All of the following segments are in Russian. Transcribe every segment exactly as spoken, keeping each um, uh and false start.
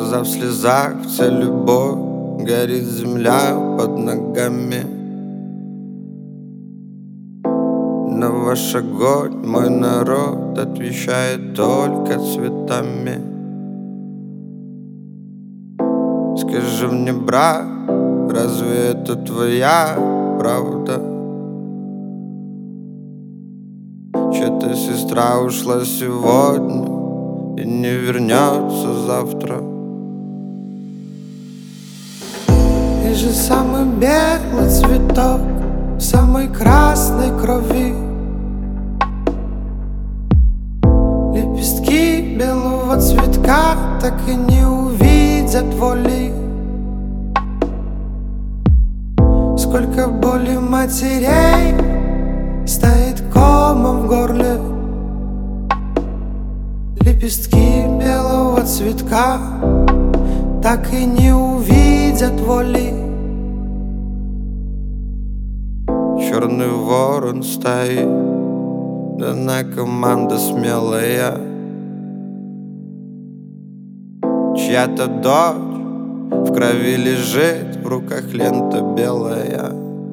Глаза в слезах, вся любовь, горит земля под ногами. На ваш огонь мой народ отвечает только цветами. Скажи мне, брат, разве это твоя правда? Чья-то сестра ушла сегодня и не вернется завтра. Ты же самый белый цветок в самой красной крови. Лепестки белого цветка так и не увидят воли. Сколько боли матерей стоит комом в горле. Лепестки белого цветка так и не увидят воли. Черный ворон стоит, да на команда смелая. Чья-то дочь в крови лежит, в руках лента белая.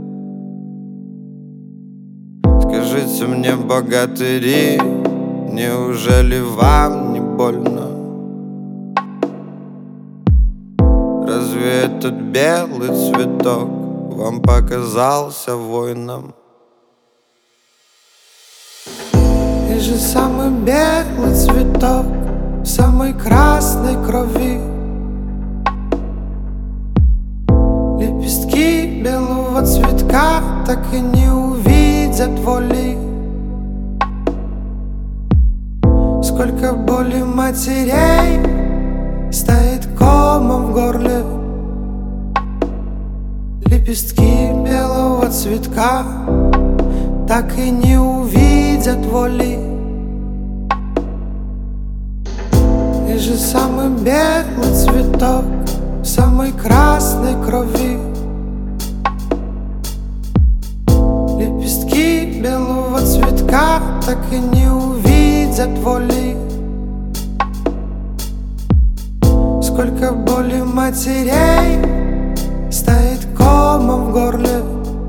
Скажите мне, богатыри, неужели вам не больно? Разве этот белый цветок вам показался воином? Ты же самый белый цветок в самой красной крови. Лепестки белого цветка так и не увидят воли. Сколько боли матерей стоит комом в горле. Лепестки белого цветка так и не увидят воли. Ты же самый белый цветок в самой красной крови. Лепестки белого цветка так и не увидят воли. Сколько боли матерей стоит комом в горле.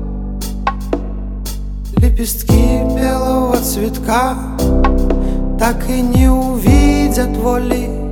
Лепестки белого цветка так и не увидят воли.